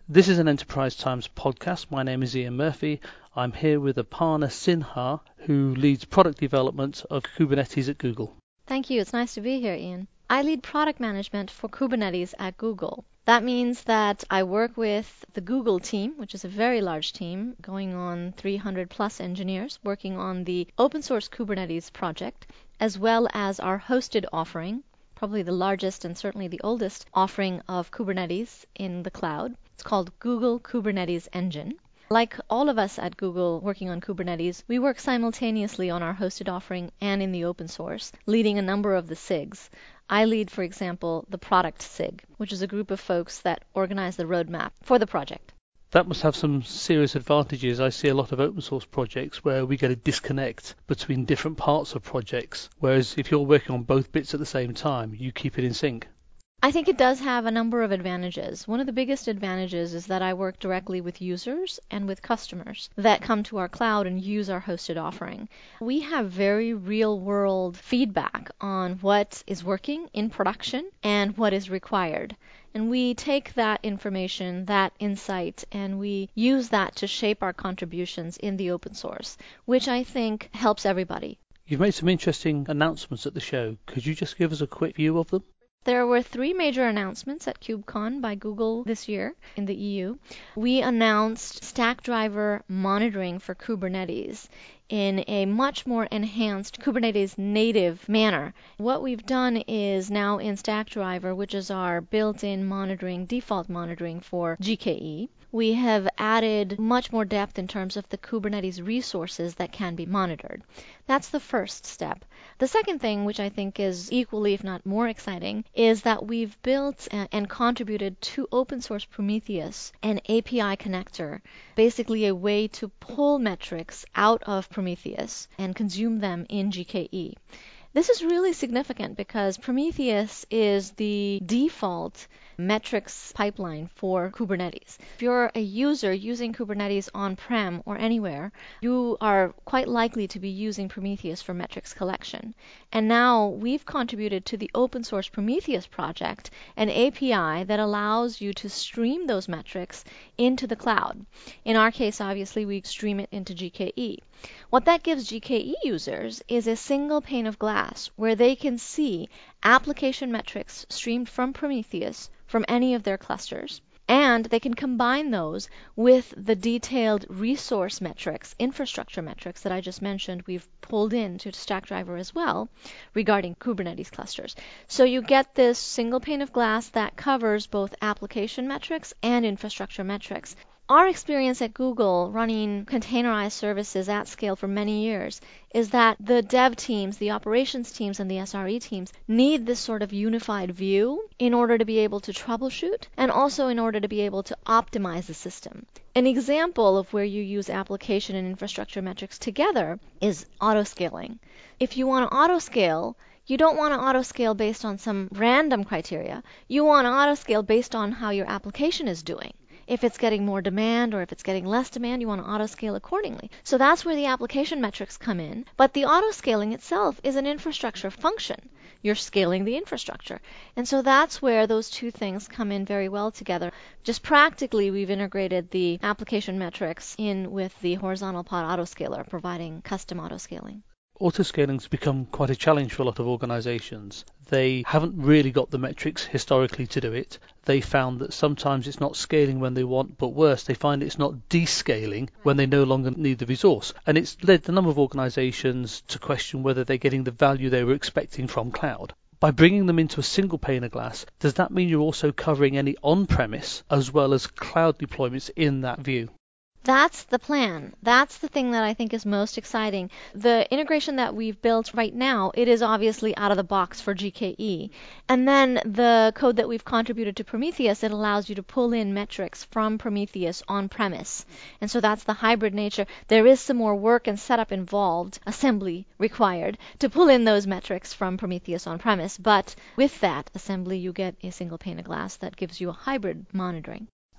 This is an Enterprise Times podcast. My name is Ian Murphy. I'm here with Aparna Sinha, who leads product development of Kubernetes at Google. Thank you. It's nice to be here, Ian. I lead product management for Kubernetes at Google. That means that I work with the Google team, which is a very large team, going on 300 plus engineers, working on the open source Kubernetes project, as well as our hosted offering, probably the largest and certainly the oldest offering of Kubernetes in the cloud. It's called Google Kubernetes Engine. Like all of us at Google working on Kubernetes, we work simultaneously on our hosted offering and in the open source, leading a number of the SIGs. I lead, for example, the product SIG, which is a group of folks that organize the roadmap for the project. That must have some serious advantages. I see a lot of open source projects where we get a disconnect between different parts of projects, whereas if you're working on both bits at the same time, you keep it in sync. I think it does have a number of advantages. One of the biggest advantages is that I work directly with users and with customers that come to our cloud and use our hosted offering. We have very real-world feedback on what is working in production and what is required. And we take that information, that insight, and we use that to shape our contributions in the open source, which I think helps everybody. You've made some interesting announcements at the show. Could you just give us a quick view of them? There were 3 major announcements at KubeCon by Google this year in the EU. We announced Stackdriver monitoring for Kubernetes in a much more enhanced Kubernetes native manner. What we've done is now in Stackdriver, which is our built-in monitoring, default monitoring for GKE, we have added much more depth in terms of the Kubernetes resources that can be monitored. That's the first step. The second thing, which I think is equally, if not more exciting, is that we've built and contributed to open source Prometheus an API connector, basically a way to pull metrics out of Prometheus and consume them in GKE. This is really significant because Prometheus is the default metrics pipeline for Kubernetes. If you're a user using Kubernetes on-prem or anywhere, you are quite likely to be using Prometheus for metrics collection. And now we've contributed to the open source Prometheus project an API that allows you to stream those metrics into the cloud. In our case, obviously, we stream it into GKE. What that gives GKE users is a single pane of glass where they can see application metrics streamed from Prometheus from any of their clusters, and they can combine those with the detailed resource metrics, infrastructure metrics that I just mentioned we've pulled into Stackdriver as well regarding Kubernetes clusters. So you get this single pane of glass that covers both application metrics and infrastructure metrics. Our experience at Google running containerized services at scale for many years is that the dev teams, the operations teams, and the SRE teams need this sort of unified view in order to be able to troubleshoot and also in order to be able to optimize the system. An example of where you use application and infrastructure metrics together is autoscaling. If you want to autoscale, you don't want to autoscale based on some random criteria. You want to autoscale based on how your application is doing. If it's getting more demand or if it's getting less demand, you want to autoscale accordingly. So that's where the application metrics come in. But the autoscaling itself is an infrastructure function. You're scaling the infrastructure. And so that's where those two things come in very well together. Just practically, we've integrated the application metrics in with the horizontal pod autoscaler, providing custom autoscaling. Autoscaling's become quite a challenge for a lot of organizations. They haven't really got the metrics historically to do it. They found that sometimes it's not scaling when they want, but worse, they find it's not descaling when they no longer need the resource. And it's led a number of organizations to question whether they're getting the value they were expecting from cloud. By bringing them into a single pane of glass, does that mean you're also covering any on-premise as well as cloud deployments in that view? That's the plan. That's the thing that I think is most exciting. The integration that we've built right now, it is obviously out of the box for GKE. And then the code that we've contributed to Prometheus, it allows you to pull in metrics from Prometheus on premise. And so that's the hybrid nature. There is some more work and setup involved, assembly required, to pull in those metrics from Prometheus on premise. But with that assembly, you get a single pane of glass that gives you a hybrid monitoring.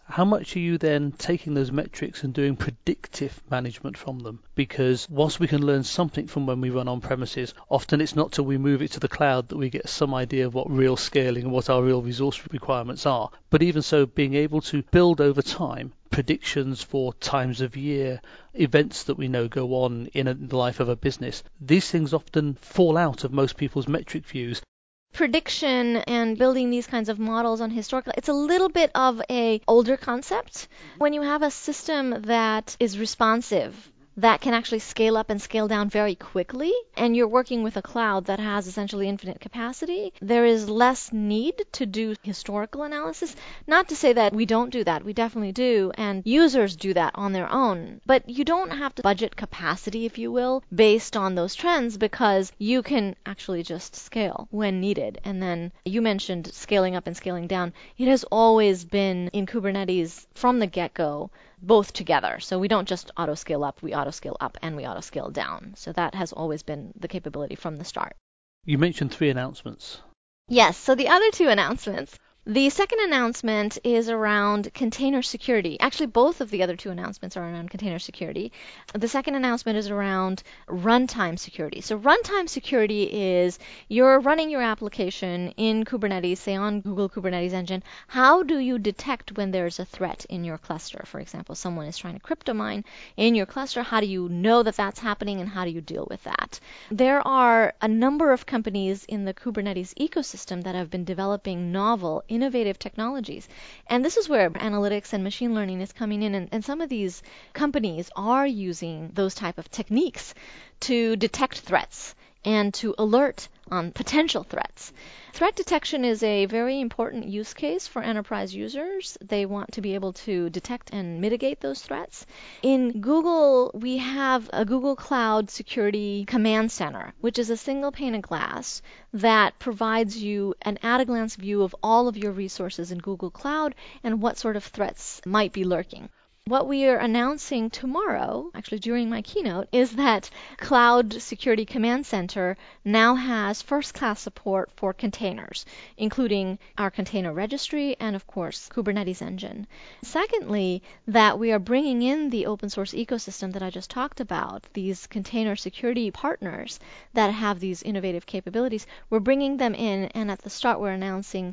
How much are you then taking those metrics and doing predictive management from them? Because whilst we can learn something from when we run on premises, often it's not till we move it to the cloud that we get some idea of what real scaling and what our real resource requirements are. But even so, being able to build over time predictions for times of year, events that we know go on in the life of a business, these things often fall out of most people's metric views. Prediction and building these kinds of models on historical, it's a little bit of a older concept. When you have a system that is responsive, that can actually scale up and scale down very quickly, and you're working with a cloud that has essentially infinite capacity, there is less need to do historical analysis. Not to say that we don't do that, we definitely do, and users do that on their own. But you don't have to budget capacity, if you will, based on those trends, because you can actually just scale when needed. And then you mentioned scaling up and scaling down. It has always been in Kubernetes from the get-go, both together. So we don't just auto scale up, we auto scale up and we auto scale down. So that has always been the capability from the start. You mentioned 3 announcements. Yes, so the other 2 announcements. The second announcement is around container security. Actually, both of the other 2 announcements are around container security. The second announcement is around runtime security. So runtime security is you're running your application in Kubernetes, say on Google Kubernetes Engine. How do you detect when there's a threat in your cluster? For example, someone is trying to crypto mine in your cluster. How do you know that that's happening, and how do you deal with that? There are a number of companies in the Kubernetes ecosystem that have been developing novel, innovative technologies. And this is where analytics and machine learning is coming in. And some of these companies are using those type of techniques to detect threats and to alert on potential threats. Threat detection is a very important use case for enterprise users. They want to be able to detect and mitigate those threats. In Google, we have a Google Cloud Security Command Center, which is a single pane of glass that provides you an at-a-glance view of all of your resources in Google Cloud and what sort of threats might be lurking. What we are announcing tomorrow, actually during my keynote, is that Cloud Security Command Center now has first-class support for containers, including our container registry and, of course, Kubernetes Engine. Secondly, that we are bringing in the open source ecosystem that I just talked about, these container security partners that have these innovative capabilities. We're bringing them in, and at the start we're announcing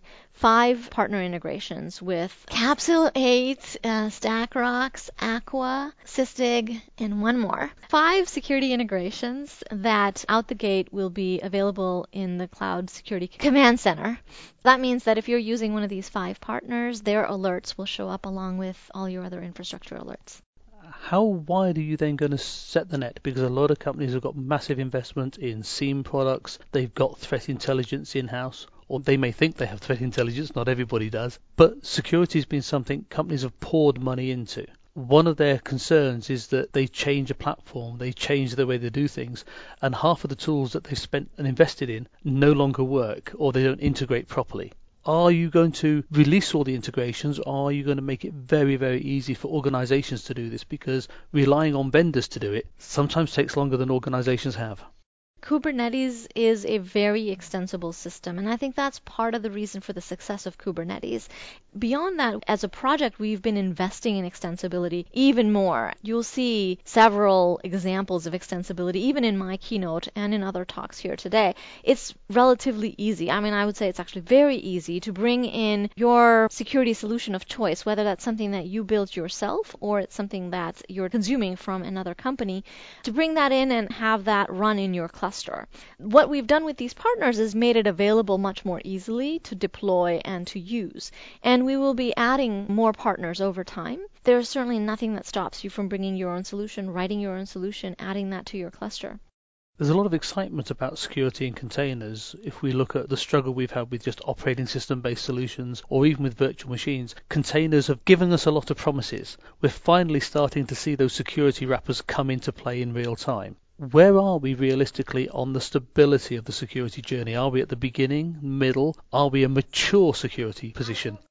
5 partner integrations with Capsule 8, StackRox, Aqua, Sysdig, and one more. 5 security integrations that out the gate will be available in the Cloud Security Command Center. That means that if you're using one of these 5 partners, their alerts will show up along with all your other infrastructure alerts. How wide are you then going to set the net? Because a lot of companies have got massive investment in SIEM products. They've got threat intelligence in-house, or they may think they have threat intelligence. Not everybody does. But security has been something companies have poured money into. One of their concerns is that they change a platform, they change the way they do things, and half of the tools that they've spent and invested in no longer work, or they don't integrate properly. Are you going to release all the integrations, or are you going to make it very, very easy for organizations to do this? Because relying on vendors to do it sometimes takes longer than organizations have. Kubernetes is a very extensible system, and I think that's part of the reason for the success of Kubernetes. Beyond that, as a project, we've been investing in extensibility even more. You'll see several examples of extensibility, even in my keynote and in other talks here today. It's relatively easy. I mean, I would say it's actually very easy to bring in your security solution of choice, whether that's something that you built yourself or it's something that you're consuming from another company, to bring that in and have that run in your cluster. What we've done with these partners is made it available much more easily to deploy and to use. And we will be adding more partners over time. There's certainly nothing that stops you from bringing your own solution, writing your own solution, adding that to your cluster. There's a lot of excitement about security in containers. If we look at the struggle we've had with just operating system-based solutions, or even with virtual machines, containers have given us a lot of promises. We're finally starting to see those security wrappers come into play in real time. Where are we realistically on the stability of the security journey? Are we at the beginning, middle? Are we a mature security position?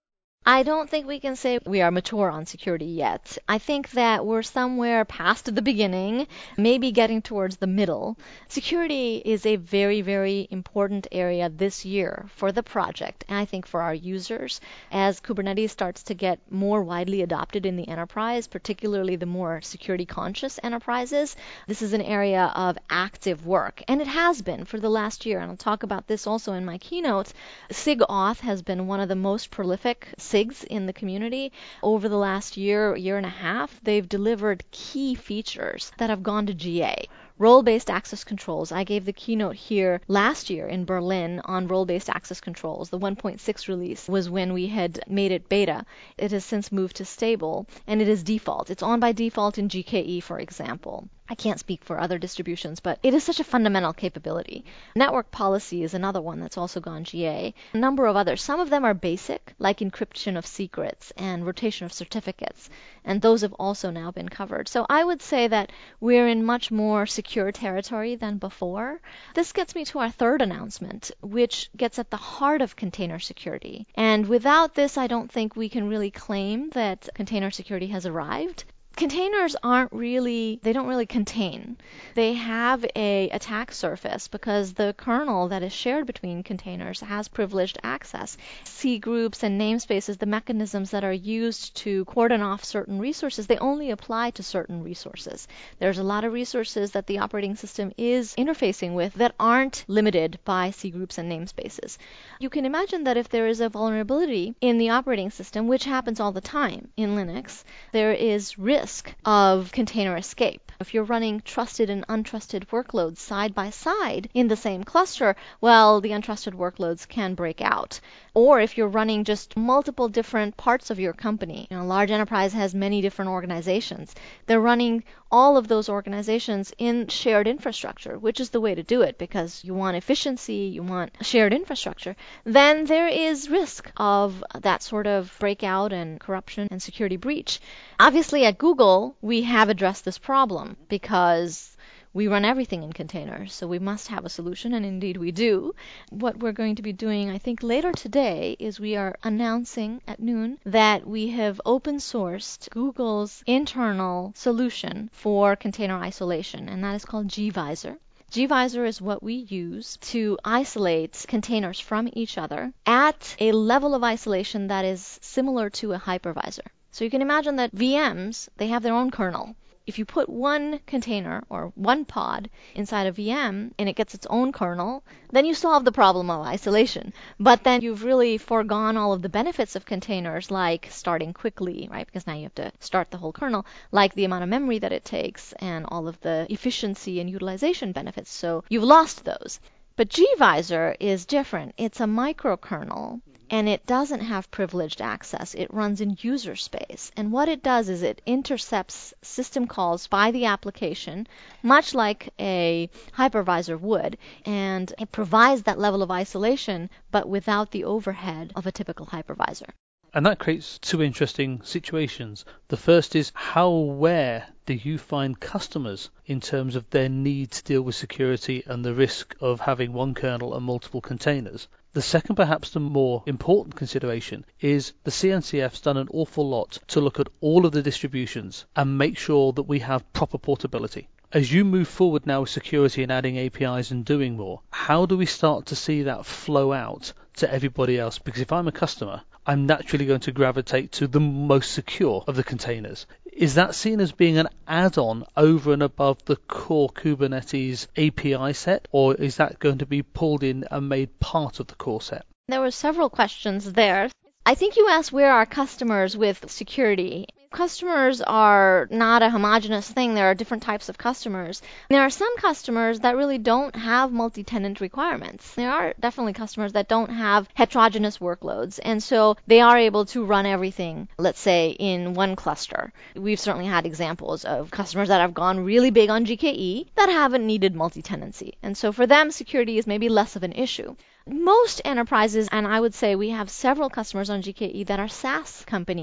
I don't think we can say we are mature on security yet. I think that we're somewhere past the beginning, maybe getting towards the middle. Security is a very, very important area this year for the project, and I think for our users. As Kubernetes starts to get more widely adopted in the enterprise, particularly the more security conscious enterprises, this is an area of active work, and it has been for the last year, and I'll talk about this also in my keynote. SIG-Auth has been one of the most prolific SIGs in the community. Over the last year and a half, they've delivered key features that have gone to GA. Role-based access controls. I gave the keynote here last year in Berlin on role-based access controls. The 1.6 release was when we had made it beta. It has since moved to stable, and it is default. It's on by default in GKE, for example. I can't speak for other distributions, but it is such a fundamental capability. Network policy is another one that's also gone GA. A number of others. Some of them are basic, like encryption of secrets and rotation of certificates, and those have also now been covered. So I would say that we're in much more secure territory than before. This gets me to our third announcement, which gets at the heart of container security. And without this, I don't think we can really claim that container security has arrived. Containers don't really contain. They have a attack surface because the kernel that is shared between containers has privileged access. C groups and namespaces, the mechanisms that are used to cordon off certain resources, they only apply to certain resources. There's a lot of resources that the operating system is interfacing with that aren't limited by C groups and namespaces. You can imagine that if there is a vulnerability in the operating system, which happens all the time in Linux, there is risk of container escape. If you're running trusted and untrusted workloads side by side in the same cluster, well, the untrusted workloads can break out. Or if you're running just multiple different parts of your company, a large enterprise has many different organizations. They're running all of those organizations in shared infrastructure, which is the way to do it because you want efficiency, you want shared infrastructure. Then there is risk of that sort of breakout and corruption and security breach. Obviously, at Google, we have addressed this problem because we run everything in containers, so we must have a solution, and indeed we do. What we're going to be doing, I think, later today is we are announcing at noon that we have open sourced Google's internal solution for container isolation, and that is called gvisor. gvisor is what we use to isolate containers from each other at a level of isolation that is similar to a hypervisor. So you can imagine that VMs, they have their own kernel. If you put one container or one pod inside a VM and it gets its own kernel, then you solve the problem of isolation. But then you've really foregone all of the benefits of containers, like starting quickly, right? Because now you have to start the whole kernel, like the amount of memory that it takes and all of the efficiency and utilization benefits. So you've lost those. But gvisor is different. It's a microkernel. And it doesn't have privileged access. It runs in user space. And what it does is it intercepts system calls by the application, much like a hypervisor would. And it provides that level of isolation, but without the overhead of a typical hypervisor. And that creates two interesting situations. The first is, how aware do you find customers in terms of their need to deal with security and the risk of having one kernel and multiple containers? The second, perhaps the more important consideration, is the CNCF's done an awful lot to look at all of the distributions and make sure that we have proper portability. As you move forward now with security and adding APIs and doing more, how do we start to see that flow out to everybody else? Because if I'm a customer, I'm naturally going to gravitate to the most secure of the containers. Is that seen as being an add-on over and above the core Kubernetes API set, or is that going to be pulled in and made part of the core set? There were several questions there. I think you asked where are customers with security. Customers are not a homogeneous thing. There are different types of customers. There are some customers that really don't have multi-tenant requirements. There are definitely customers that don't have heterogeneous workloads, and so they are able to run everything, let's say, in one cluster. We've certainly had examples of customers that have gone really big on GKE that haven't needed multi-tenancy, and so for them, security is maybe less of an issue. Most enterprises, and I would say we have several customers on GKE that are SaaS companies.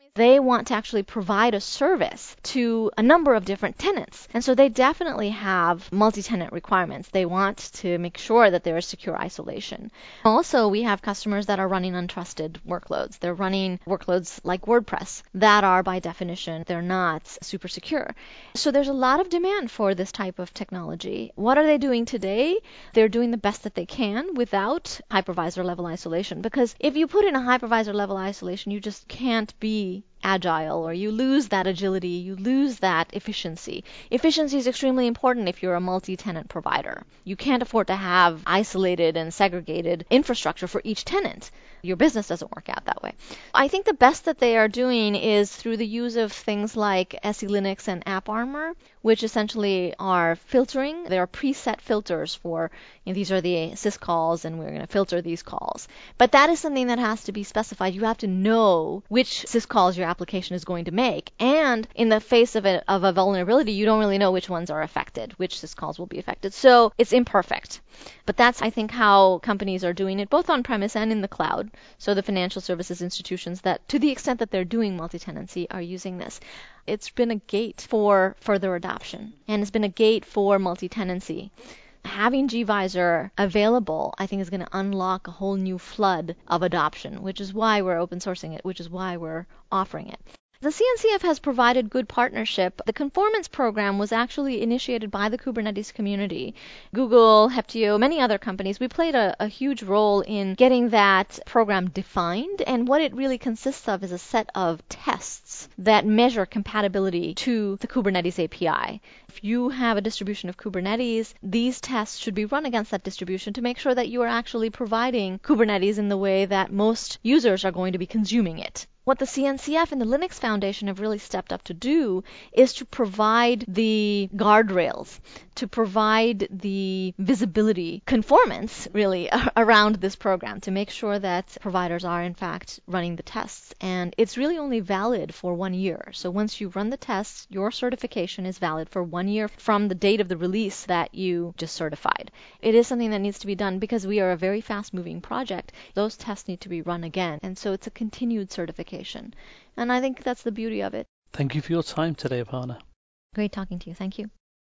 They want to actually provide a service to a number of different tenants. And so they definitely have multi-tenant requirements. They want to make sure that there is secure isolation. Also, we have customers that are running untrusted workloads. They're running workloads like WordPress that are, by definition, they're not super secure. So there's a lot of demand for this type of technology. What are they doing today? They're doing the best that they can without hypervisor level isolation. Because if you put in a hypervisor level isolation, you just can't be agile, or you lose that agility, you lose that efficiency. Efficiency is extremely important if you're a multi-tenant provider. You can't afford to have isolated and segregated infrastructure for each tenant. Your business doesn't work out that way. I think the best that they are doing is through the use of things like SE Linux and AppArmor, which essentially are filtering. There are preset filters for, these are the syscalls and we're going to filter these calls. But that is something that has to be specified. You have to know which syscalls your application is going to make. And in the face of a vulnerability, you don't really know which ones are affected, which syscalls will be affected. So it's imperfect. But that's, I think, how companies are doing it, both on-premise and in the cloud. So the financial services institutions that, to the extent that they're doing multi-tenancy, are using this. It's been a gate for further adoption, and it's been a gate for multi-tenancy. Having gVisor available, I think, is going to unlock a whole new flood of adoption, which is why we're open sourcing it, which is why we're offering it. The CNCF has provided good partnership. The conformance program was actually initiated by the Kubernetes community. Google, Heptio, many other companies, we played a huge role in getting that program defined, and what it really consists of is a set of tests that measure compatibility to the Kubernetes API. If you have a distribution of Kubernetes, these tests should be run against that distribution to make sure that you are actually providing Kubernetes in the way that most users are going to be consuming it. What the CNCF and the Linux Foundation have really stepped up to do is to provide the guardrails, to provide the visibility, conformance, really, around this program, to make sure that providers are, in fact, running the tests. And it's really only valid for 1 year. So once you run the tests, your certification is valid for 1 year from the date of the release that you just certified. It is something that needs to be done because we are a very fast-moving project. Those tests need to be run again. And so it's a continued certification. And I think that's the beauty of it. Thank you for your time today, Aparna. Great talking to you. Thank you.